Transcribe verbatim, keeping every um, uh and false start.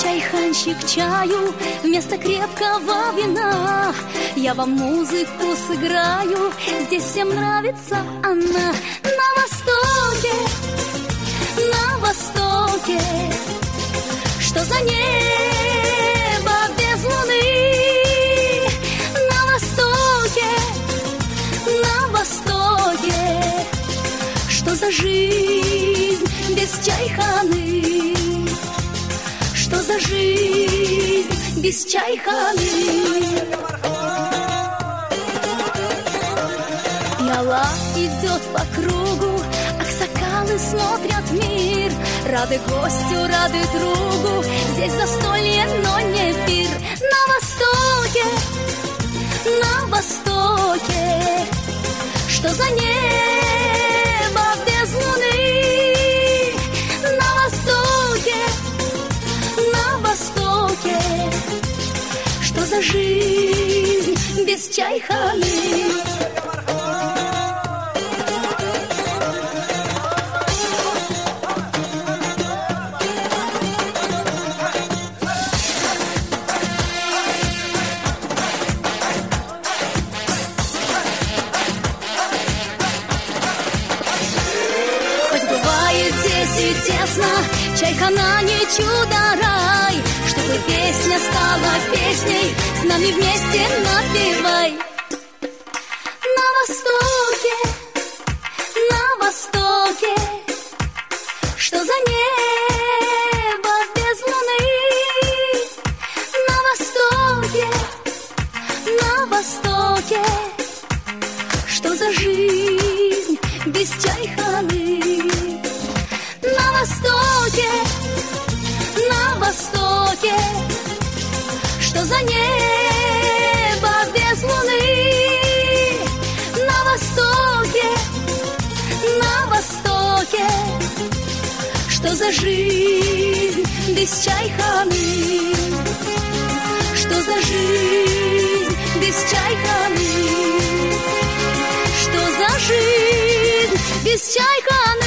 чайханщик чаю вместо крепкого вина. Я вам музыку сыграю, здесь всем нравится она. На востоке, на востоке, что за небо без луны? На востоке, на востоке, что за жизнь без чайханы? Что за жизнь без чайханы? Пиала идет по кругу, аксакалы смотрят мир. Рады гостю, рады другу, здесь застолье, но не пир. На востоке, на востоке, что за небо без луны? На востоке, на востоке, что за жизнь без чайханы? И тесно, чайхана не чудо-рай. Чтобы песня стала песней, с нами вместе напевай. На востоке, на востоке, что за небо без луны? На востоке, на востоке, что за жизнь без чайханы? На востоке, на востоке, что за небо без луны? На востоке, на востоке, что за жизнь без чайханы? Что за жизнь без чайханы? Что за жизнь без чайханы?